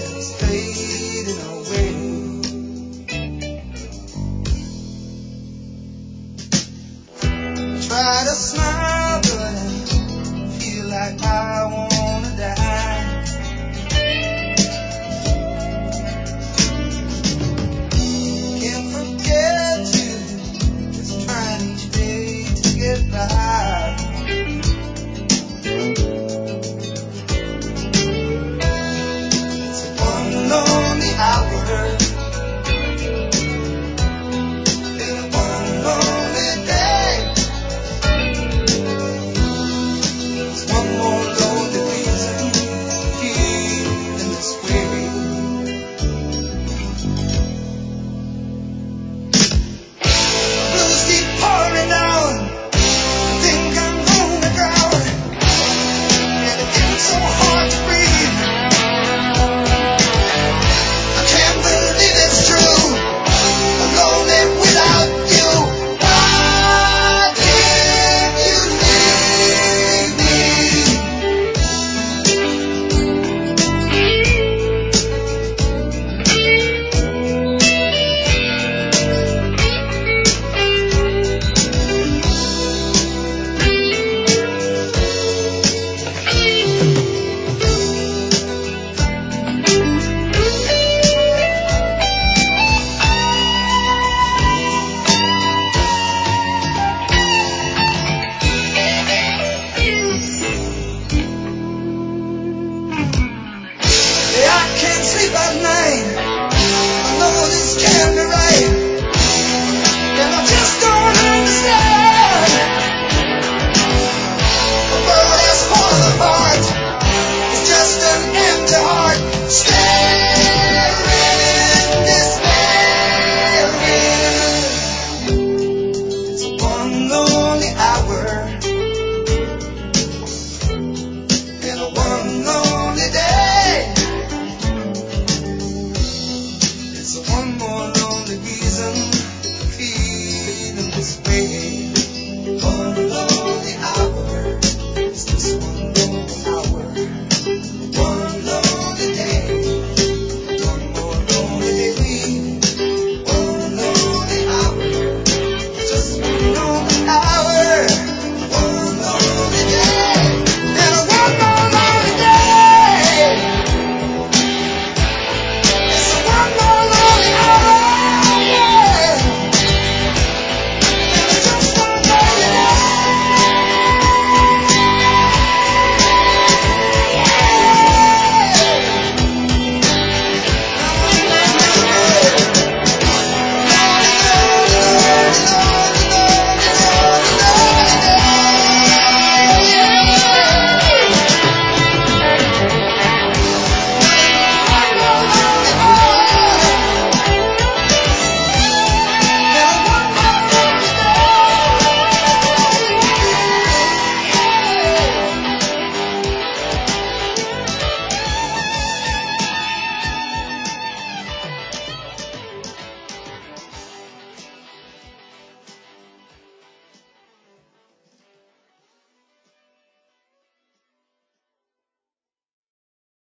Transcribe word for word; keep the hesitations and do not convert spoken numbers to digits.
is fading away. Try to smile, but I feel like I wanna die. Can't forget you, just trying each day to get by. It's one lonely hour in one lonely day. It's one more lonely reason feeling this way. Blues keep pouring down. I think I'm gonna drown, and it gets so hard to breathe. I can't believe it's true. I'm lonely without you. Why did you leave me? I can't sleep at night.